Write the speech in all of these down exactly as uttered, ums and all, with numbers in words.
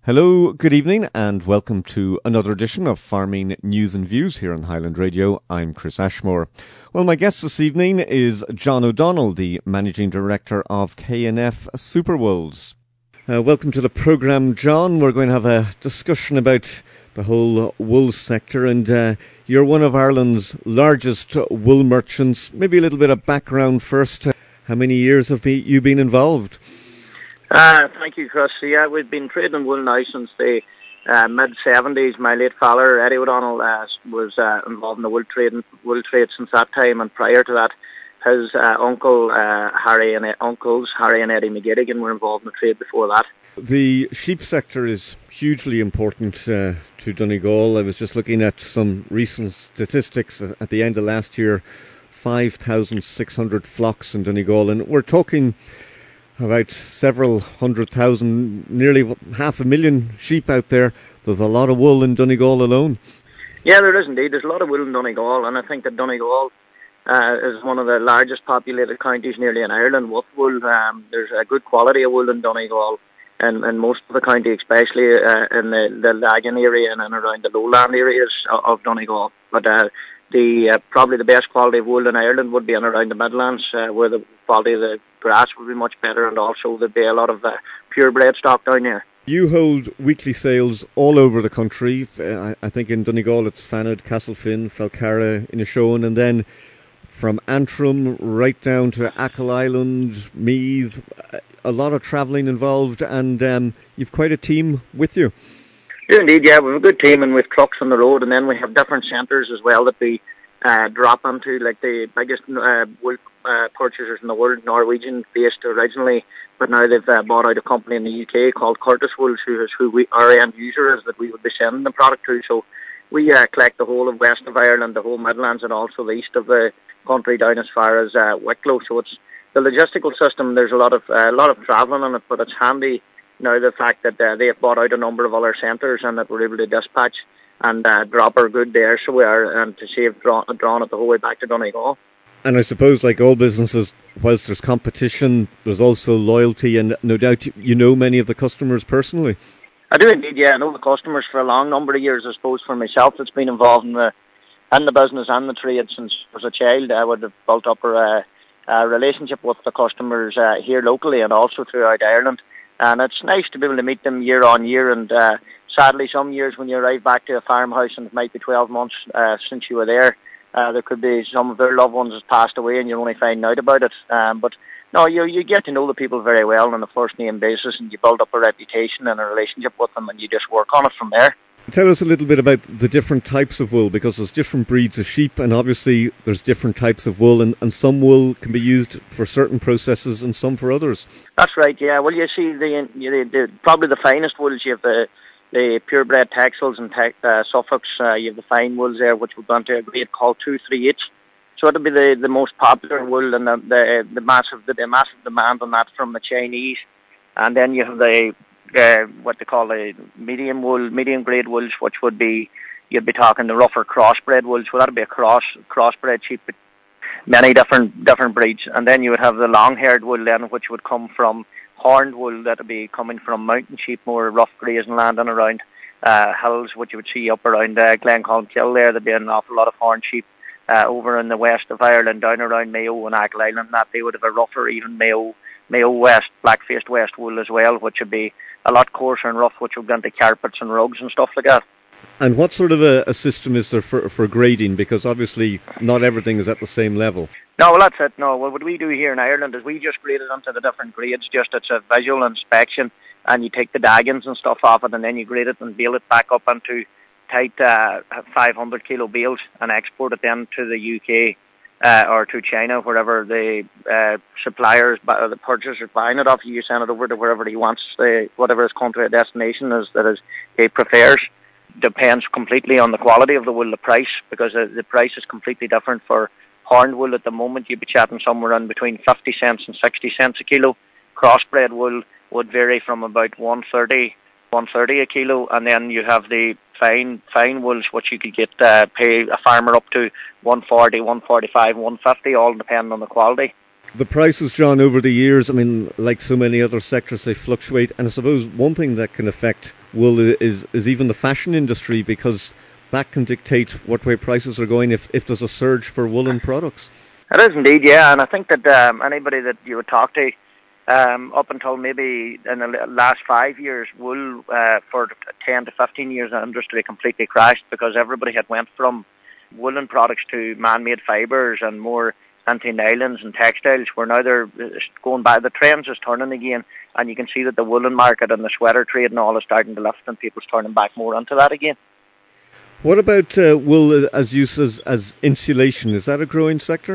Hello, good evening, and welcome to another edition of Farming News and Views here on Highland Radio. I'm Chris Ashmore. Well, my guest this evening is John O'Donnell, the Managing Director of K N F Superwolves. Uh, welcome to the programme, John. We're going to have a discussion about the whole wool sector, and uh, you're one of Ireland's largest wool merchants. Maybe a little bit of background first. How many years have you been involved? Uh, thank you, Chris. Yeah, we've been trading wool now since the uh, mid seventies. My late father, Eddie O'Donnell, uh, was uh, involved in the wool trade, wool trade since that time, and prior to that, his uh, uncle, uh, Harry and uh, uncles, Harry and Eddie McGettigan, were involved in the trade before that. The sheep sector is hugely important uh, to Donegal. I was just looking at some recent statistics at the end of last year, five thousand six hundred flocks in Donegal, and we're talking about several hundred thousand, nearly half a million sheep out there. There's a lot of wool in Donegal alone. Yeah, there is indeed. There's a lot of wool in Donegal, and I think that Donegal uh, is one of the largest populated counties nearly in Ireland with wool. Um, there's a good quality of wool in Donegal, and, and most of the county, especially uh, in the, the Lagan area and, and around the lowland areas of, of Donegal. But uh, the uh, probably the best quality of wool in Ireland would be in around the Midlands, uh, where the quality of the grass would be much better, and also there'd be a lot of uh, purebred stock down there. You hold weekly sales all over the country. Uh, I think in Donegal it's Fanad, Castlefin, Falcarra, Inishowen, and then from Antrim right down to Achill Island, Meath. A lot of travelling involved, and um, you've quite a team with you. Yeah, indeed, yeah, we have a good team, and with trucks on the road, and then we have different centres as well that we uh, drop into, like the biggest uh, wool uh, purchasers in the world, Norwegian based originally, but now they've uh, bought out a company in the U K called Curtis Wools, who is who we, our end user is, that we would be sending the product to. So we uh, collect the whole of west of Ireland, the whole Midlands, and also the east of the country down as far as uh, Wicklow. So it's the logistical system. There's a lot of uh, a lot of travelling on it, but it's handy now the fact that uh, they've bought out a number of other centres and that we're able to dispatch and uh, drop our good there, so we are, and to save draw, drawn it the whole way back to Donegal. And I suppose, like all businesses, whilst there's competition, there's also loyalty, and no doubt you know many of the customers personally. I do indeed, yeah. I know the customers for a long number of years. I suppose for myself, it's been involved in the in the business and the trade since I was a child. I would have built up a, a relationship with the customers uh, here locally and also throughout Ireland. And it's nice to be able to meet them year on year. And uh, sadly, some years when you arrive back to a farmhouse and it might be twelve months uh, since you were there, uh, there could be some of their loved ones has passed away and you're only finding out about it. Um, but no, you you get to know the people very well on a first name basis, and you build up a reputation and a relationship with them, and you just work on it from there. Tell us a little bit about the different types of wool, because there's different breeds of sheep, and obviously there's different types of wool, and, and some wool can be used for certain processes and some for others. That's right, yeah. Well, you see, the, the, the probably the finest wools, you have the the purebred Texels and te- uh, Suffolks, uh, you have the fine wools there, which we've gone to a grade called two three eight. So it'll be the, the most popular wool, and the the, the massive the, the massive demand on that from the Chinese. And then you have the Uh, what they call the medium wool, medium grade wools, which would be, you'd be talking the rougher crossbred wools. Well, that'd be a cross crossbred sheep, but many different different breeds. And then you would have the long-haired wool then, which would come from horned wool, that'd be coming from mountain sheep, more rough grazing land and around uh, hills, which you would see up around uh, Glencolmkill there. There'd be an awful lot of horned sheep uh, over in the west of Ireland, down around Mayo and Achill Island. That they would have a rougher, even Mayo Mayo West, black-faced West wool as well, which would be a lot coarser and rough, which would go into carpets and rugs and stuff like that. And what sort of a, a system is there for, for grading? Because obviously not everything is at the same level. No, well, that's it. No, well, what we do here in Ireland is we just grade it onto the different grades. Just it's a visual inspection, and you take the daggins and stuff off it, and then you grade it and bale it back up into tight uh, five hundred kilo bales and export it then to the U K. Uh, or to China, wherever the uh, suppliers, uh, the purchasers buying it off, you send it over to wherever he wants, the, whatever his country of destination is that is, he prefers. Depends completely on the quality of the wool, the price, because uh, the price is completely different. For horned wool at the moment, you'd be chatting somewhere in between fifty cents and sixty cents a kilo. Crossbred wool would vary from about one thirty, one thirty a kilo, and then you have the fine fine wools, which you could get uh, pay a farmer up to one forty, one forty-five, one fifty, all depending on the quality. The prices, John, over the years, I mean, like so many other sectors, they fluctuate, and I suppose one thing that can affect wool is, is even the fashion industry, because that can dictate what way prices are going if, if there's a surge for woolen products. It is indeed, yeah, and I think that um, anybody that you would talk to, um, up until maybe in the last five years, wool uh, for ten to fifteen years, the industry completely crashed because everybody had went from woolen products to man-made fibres and more anti-nylons and textiles, where now they're going by. The trends is turning again, and you can see that the woolen market and the sweater trade and all is starting to lift, and people's turning back more into that again. What about uh, wool as use as, as insulation? Is that a growing sector?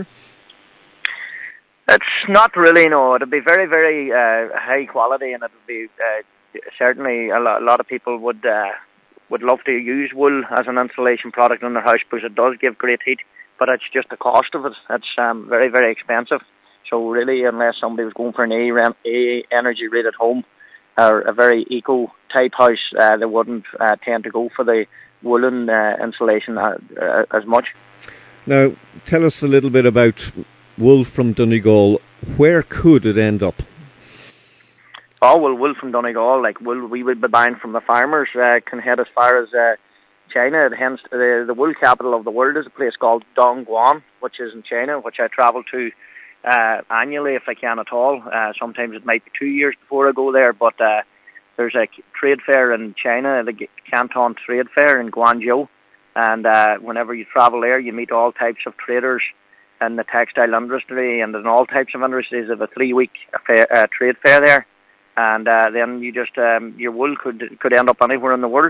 It's not really, no. It'll be very, very uh, high quality, and it'll be uh, certainly a lot, a lot of people would uh, would love to use wool as an insulation product in their house because it does give great heat, but it's just the cost of it. It's um, very, very expensive. So really, unless somebody was going for an A, A energy rated home or a very eco type house, uh, they wouldn't uh, tend to go for the woolen uh, insulation uh, uh, as much. Now, tell us a little bit about wool from Donegal. Where could it end up? Oh, well, wool from Donegal, like wool we would be buying from the farmers, uh, can head as far as uh, China. Hence, the, the wool capital of the world is a place called Dongguan, which is in China, which I travel to uh, annually if I can at all. Uh, sometimes it might be two years before I go there, but uh, there's a trade fair in China, the Canton Trade Fair in Guangzhou, and uh, whenever you travel there, you meet all types of traders in the textile industry and in all types of industries. Of a three-week affair, uh, trade fair there, and uh, then you just um, your wool could could end up anywhere in the world.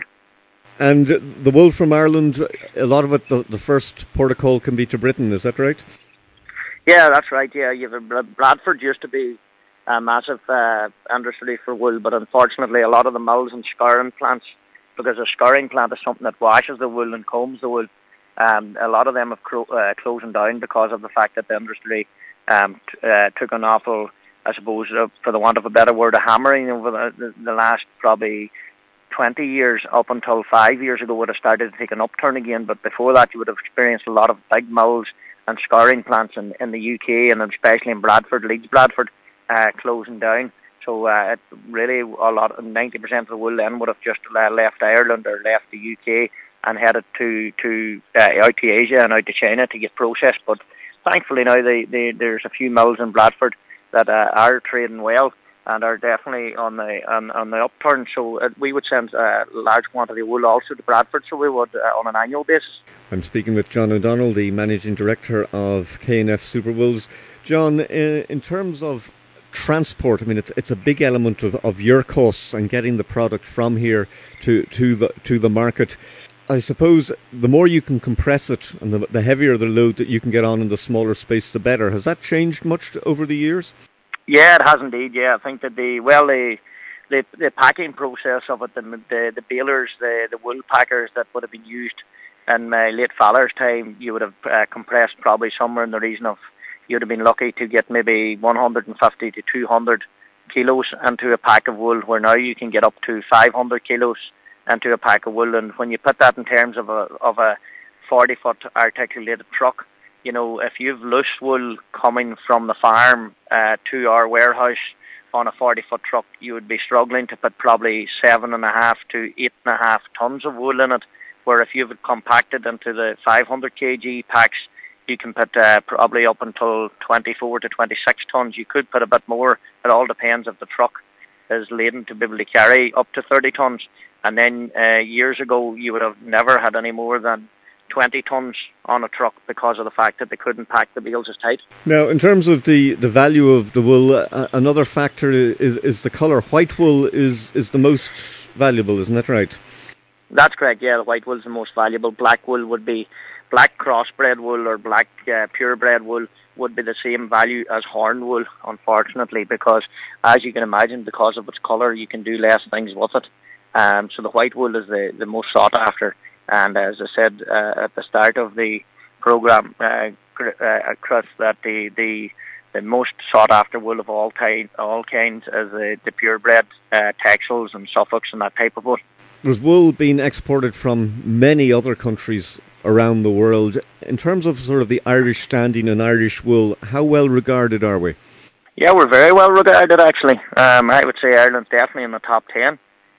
And the wool from Ireland, a lot of it, the, the first port of call can be to Britain. Is that right? Yeah, that's right. Yeah, you have a, Bradford used to be a massive uh, industry for wool, but unfortunately, a lot of the mills and scouring plants, because a scouring plant is something that washes the wool and combs the wool. Um, a lot of them have cro- uh, closing down because of the fact that the industry um, t- uh, took an awful, I suppose, uh, for the want of a better word, a hammering over the, the, the last probably twenty years. Up until five years ago, would have started to take an upturn again. But before that, you would have experienced a lot of big mills and scouring plants in, in the U K, and especially in Bradford, Leeds Bradford, uh, closing down. So uh, it really, a lot, ninety percent of the wool then would have just uh, left Ireland or left the U K and headed to, to uh, out to Asia and out to China to get processed. But thankfully now they, they, there's a few mills in Bradford that uh, are trading well and are definitely on the on, on the upturn. So uh, we would send a large quantity of wool also to Bradford, so we would uh, on an annual basis. I'm speaking with John O'Donnell, the Managing Director of K N F Superwools. John, in terms of transport, I mean, it's it's a big element of, of your costs and getting the product from here to, to the to the market. I suppose the more you can compress it and the, the heavier the load that you can get on in the smaller space, the better. Has that changed much over the years? Yeah, it has indeed. Yeah, I think that the well, the the, the packing process of it, the the, the balers, the the wool packers that would have been used in my late father's time, you would have uh, compressed probably somewhere in the region of, you'd have been lucky to get maybe one hundred fifty to two hundred kilos into a pack of wool, where now you can get up to five hundred kilos into a pack of wool. And when you put that in terms of a of a forty foot articulated truck, you know, if you've loose wool coming from the farm uh, to our warehouse on a forty foot truck, you would be struggling to put probably seven and a half to eight and a half tons of wool in it. Where if you've compacted into the five hundred kilogram packs, you can put uh, probably up until twenty-four to twenty-six tons. You could put a bit more. It all depends if the truck is laden to be able to carry up to thirty tons. And then uh, years ago, you would have never had any more than twenty tons on a truck because of the fact that they couldn't pack the bales as tight. Now, in terms of the, the value of the wool, uh, another factor is is the colour. White wool is, is the most valuable, isn't that right? That's correct, yeah. The white wool is the most valuable. Black wool would be, black crossbred wool or black uh, purebred wool would be the same value as horn wool, unfortunately, because as you can imagine, because of its colour, you can do less things with it. Um, so the white wool is the, the most sought after. And as I said uh, at the start of the programme, uh, uh, Chris, that the, the the most sought after wool of all kind, all kinds is the, the purebred uh, Texels and Suffolks and that type of wool. There's wool being exported from many other countries around the world. In terms of sort of the Irish standing in Irish wool, how well regarded are we? Yeah, we're very well regarded actually. Um, I would say Ireland's definitely in the top ten.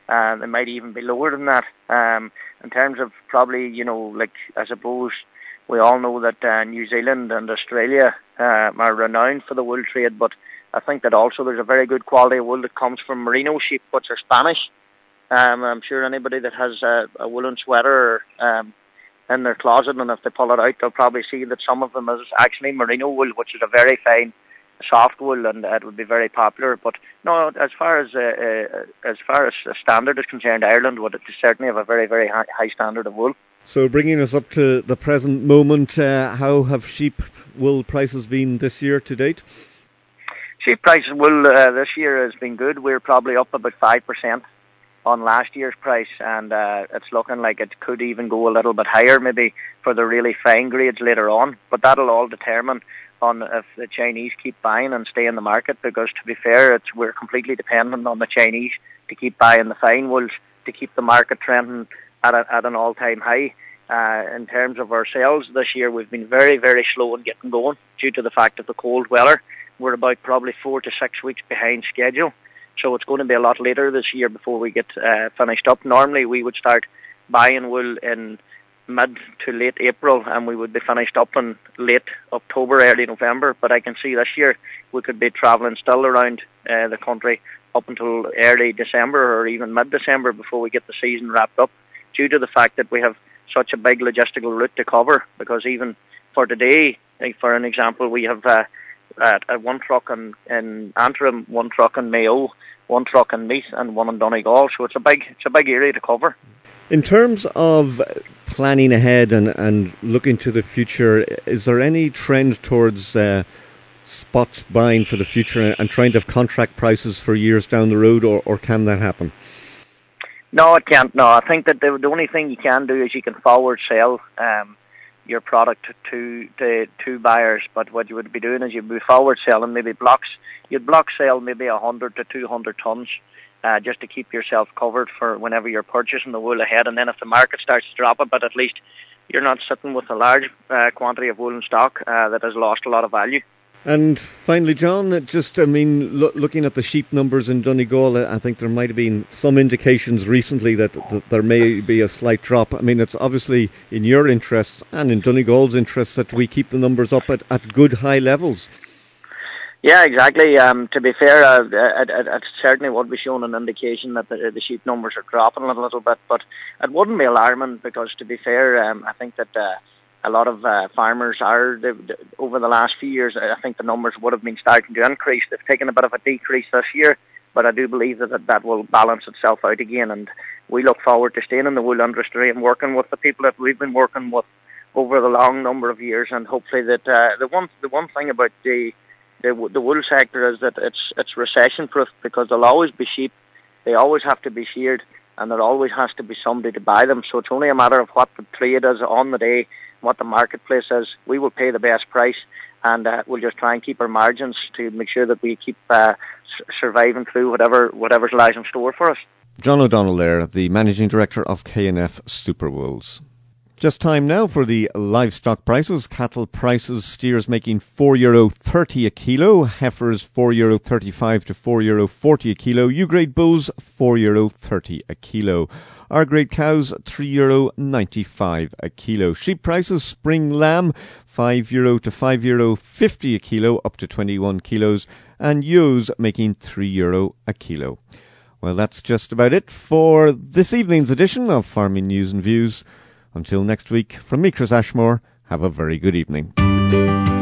Uh, they might even be lower than that. Um, in terms of probably, you know, like I suppose we all know that uh, New Zealand and Australia uh, are renowned for the wool trade, but I think that also there's a very good quality of wool that comes from merino sheep, which are Spanish. Um, I'm sure anybody that has a, a woolen sweater um, in their closet, and if they pull it out, they'll probably see that some of them is actually merino wool, which is a very fine, soft wool, and it would be very popular. But no, as far as uh, uh, as far as standard is concerned, Ireland would certainly have a very, very high, high standard of wool. So bringing us up to the present moment, uh, how have sheep wool prices been this year to date? Sheep prices wool uh, this year has been good. We're probably up about five percent on last year's price, and uh, it's looking like it could even go a little bit higher, maybe for the really fine grades later on. But that'll all determine on if the Chinese keep buying and stay in the market, because to be fair, it's, we're completely dependent on the Chinese to keep buying the fine wools to keep the market trending at, a, at an all-time high. Uh, in terms of our sales this year, we've been very, very slow in getting going due to the fact of the cold weather. We're about probably four to six weeks behind schedule. So it's going to be a lot later this year before we get uh, finished up. Normally we would start buying wool in mid to late April, and we would be finished up in late October, early November. But I can see this year we could be travelling still around uh, the country up until early December or even mid-December before we get the season wrapped up, due to the fact that we have such a big logistical route to cover. Because even for today, like for an example, we have uh, uh, one truck in, in Antrim, one truck in Mayo, one truck in Meath, and one in Donegal. So it's a big, it's a big area to cover. In terms of planning ahead and, and looking to the future, is there any trend towards uh, spot buying for the future and trying to have contract prices for years down the road, or, or can that happen? No, it can't. No, I think that the, the only thing you can do is you can forward sell um, your product to, to to buyers. But what you would be doing is you'd be forward selling maybe blocks. You'd block sell maybe one hundred to two hundred tons. Uh, just to keep yourself covered for whenever you're purchasing the wool ahead. And then if the market starts to drop a bit, at least you're not sitting with a large uh, quantity of wool in stock uh, that has lost a lot of value. And finally, John, just, I mean, lo- looking at the sheep numbers in Donegal, I think there might have been some indications recently that, that there may be a slight drop. I mean, it's obviously in your interests and in Donegal's interests that we keep the numbers up at, at good high levels. Yeah, exactly. Um, to be fair, uh, it, it, it certainly would be showing an indication that the, the sheep numbers are dropping a little bit, but it wouldn't be alarming because, to be fair, um, I think that uh, a lot of uh, farmers are, the, the, over the last few years, I think the numbers would have been starting to increase. They've taken a bit of a decrease this year, but I do believe that that, that will balance itself out again, and we look forward to staying in the wool industry and working with the people that we've been working with over the long number of years, and hopefully that uh, the one the one thing about the The, the wool sector is that it's it's recession proof, because there'll always be sheep, they always have to be sheared, and there always has to be somebody to buy them. So it's only a matter of what the trade is on the day, what the marketplace is. We will pay the best price, and uh, we'll just try and keep our margins to make sure that we keep uh, s- surviving through whatever whatever lies in store for us. John O'Donnell there, the Managing Director of K N F Superwools. Just time now for the livestock prices. Cattle prices, steers making four euro thirty a kilo, heifers four euro thirty-five to four euro forty a kilo, U-grade bulls four euro thirty a kilo. R-grade cows three euro ninety-five a kilo. Sheep prices, spring lamb five euro to five euro fifty a kilo, up to twenty-one kilos, and ewes making three euro a kilo. Well, that's just about it for this evening's edition of Farming News and Views. Until next week, from me, Chris Ashmore, have a very good evening.